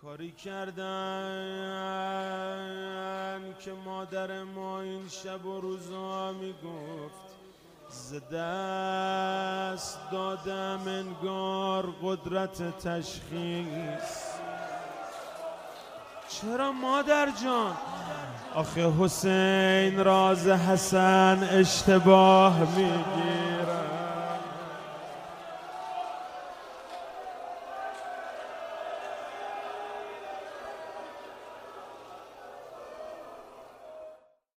کاری کردن که مادر ما این شب و روزا میگفت ز دست دادم انگار قدرت تشخیص. چرا مادر جان؟ آخه حسین راز حسن اشتباه میگی.